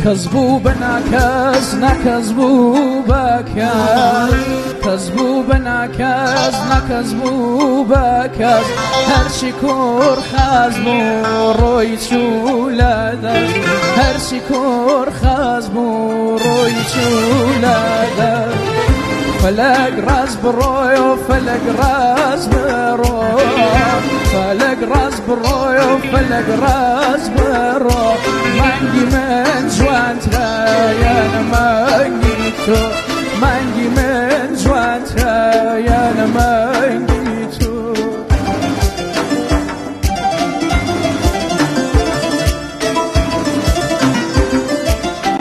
كذبوا بناكز نكذبوا بكاز كذبوا بناكز نكذبوا بكاز هر شكور خازمو روی چولده هر شكور خازمو روی چولده فلق راس بروي فلق راس برو فلق راس بروي فلق راس برو مانجي من جوان ترايا مانجي تو مانجي من جوان ترايا مانجي